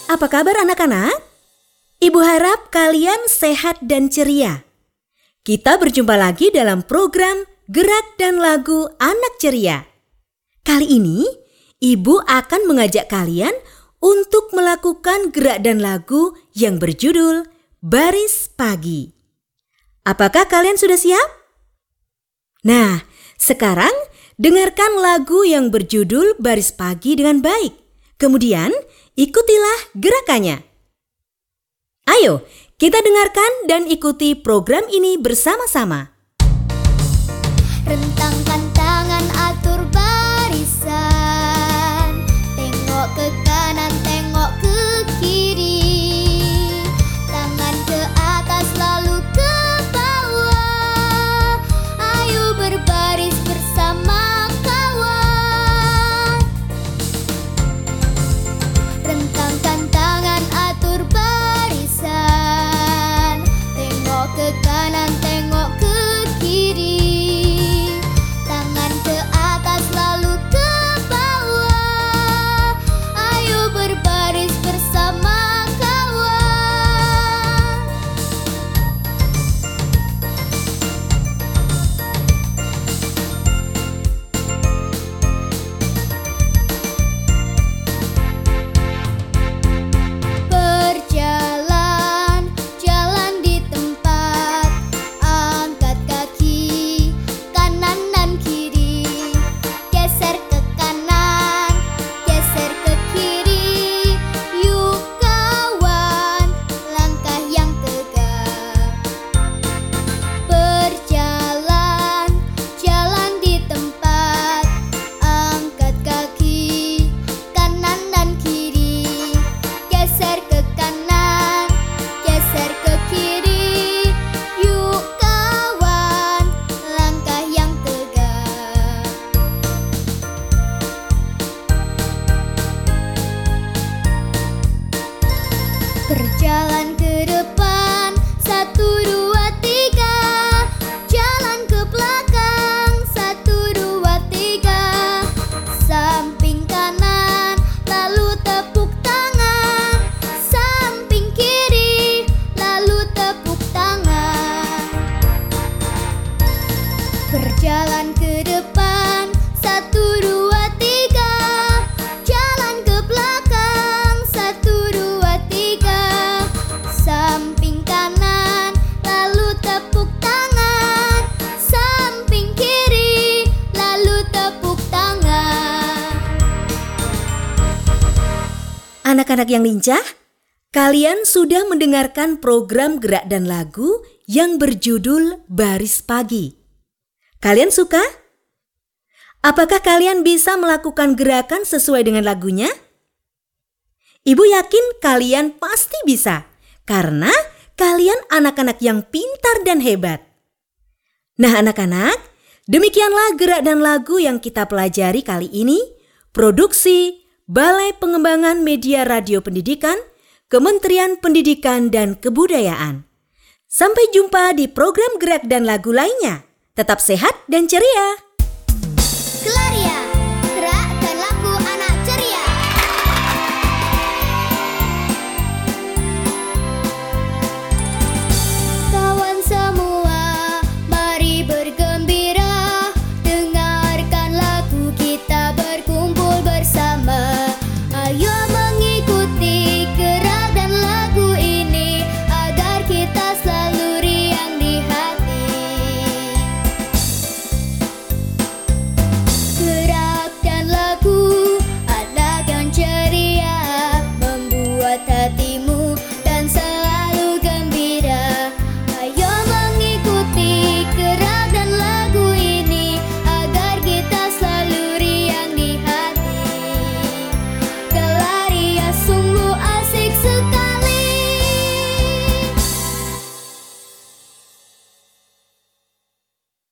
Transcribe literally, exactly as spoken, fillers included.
Apa kabar anak-anak? Ibu harap kalian sehat dan ceria. Kita berjumpa lagi dalam program Gerak dan Lagu Anak Ceria. Kali ini, Ibu akan mengajak kalian untuk melakukan gerak dan lagu yang berjudul Baris Pagi. Apakah kalian sudah siap? Nah, sekarang dengarkan lagu yang berjudul Baris Pagi dengan baik. Kemudian, ikutilah gerakannya. Ayo, kita dengarkan dan ikuti program ini bersama-sama. Rentangkan tangan, atur barisan. Tengok ke kanan, tengok ke kiri. Tangan ke atas, lalu ke bawah. Ayo berbaris bersama kawan. Rentangkan tangan, atur barisan. Tengok ke kanan, tengok ke kiri. Tangan ke atas, lalu ke bawah. Ayo berbaris bersama kawan. Berjalan, jalan di tempat. Angkat kaki, kanan dan kiri. Geser ke kanan, geser ke kiri. Yuk kawan, langkah yang tegak. Berjalan, jalan di tempat. Angkat kaki, kanan dan kiri. Geser ke kanan, geser ke kiri. Yuk kawan, langkah yang tegak. Berjalan ke depan, satu, dua, tiga. Jalan ke belakang, satu, dua, tiga. Samping kanan, lalu tepuk tangan. Samping kiri, lalu tepuk tangan. Berjalan ke depan, satu, dua, tiga. Jalan ke belakang, satu, dua, tiga. Samping kanan, lalu tepuk tangan. Samping kiri, lalu tepuk tangan. Anak-anak yang lincah, kalian sudah mendengarkan program gerak dan lagu yang berjudul Baris Pagi. Kalian suka? Apakah kalian bisa melakukan gerakan sesuai dengan lagunya? Ibu yakin kalian pasti bisa, karena kalian anak-anak yang pintar dan hebat. Nah anak-anak, demikianlah gerak dan lagu yang kita pelajari kali ini, produksi Balai Pengembangan Media Radio Pendidikan, Kementerian Pendidikan dan Kebudayaan. Sampai jumpa di program gerak dan lagu lainnya. Tetap sehat dan ceria. Claria.